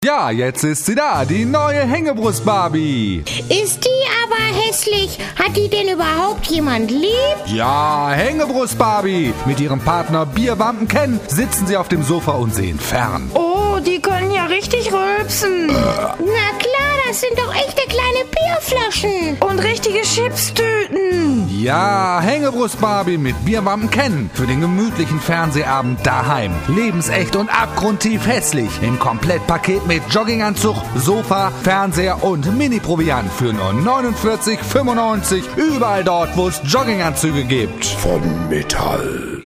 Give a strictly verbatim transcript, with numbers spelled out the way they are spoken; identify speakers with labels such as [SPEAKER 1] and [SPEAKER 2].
[SPEAKER 1] Ja, jetzt ist sie da, die neue Hängebrust-Barbie.
[SPEAKER 2] Ist die aber hässlich? Hat die denn überhaupt jemand lieb?
[SPEAKER 1] Ja, Hängebrust-Barbie. Mit ihrem Partner Bierwampen Ken sitzen sie auf dem Sofa und sehen fern.
[SPEAKER 3] Oh, die können ja richtig rülpsen.
[SPEAKER 1] Äh.
[SPEAKER 2] Na klar, das sind doch echte kleine Bierflaschen.
[SPEAKER 3] Und richtige Chipstüten.
[SPEAKER 1] Ja, Hängebrust-Barbie mit Bierwampen Ken. Für den gemütlichen Fernsehabend daheim. Lebensecht und abgrundtief hässlich. Im Komplettpaket mit Jogginganzug, Sofa, Fernseher und Mini-Proviant für nur neunundvierzig fünfundneunzig. Überall dort, wo es Jogginganzüge gibt.
[SPEAKER 4] Von Metall.